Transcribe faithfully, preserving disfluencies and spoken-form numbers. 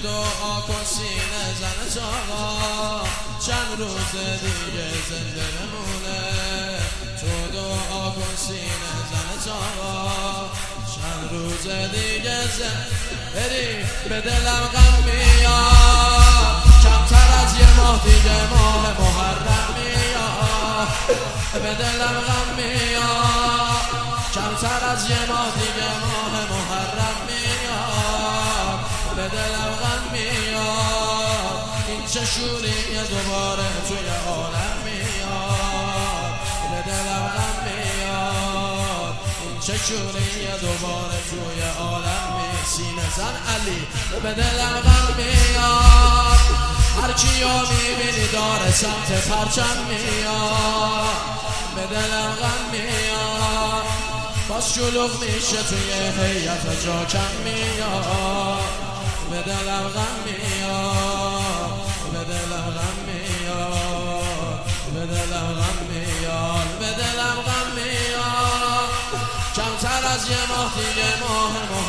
دعا کن سینه زن آقا چند روز دیگه زنده بمونه. تو دعا کن سینه زن آقا چند روز دیگه زنده بری. به دلم غم میاد کمتر از یه ماه دیگه ماه محرم میاد. به دلم غم میاد کمتر از یه ماه دیگه ماه محرم میاد. به دلم غم میاد این چه شوریه دوباره توی عالم میاد. به دلم غم میاد این چه شوریه دوباره توی عالم میاد. سینه زن علی به دلم غم میاد هر کیو میبینی داره سمت پرچم میاد. به دلم غم میاد باز شلوغ میشه توی هیئت جا کم میاد. به دلم غم میاد به دلم غم میاد به دلم غم میاد به دلم غم میاد کمتر از یه ماه دیگه ماه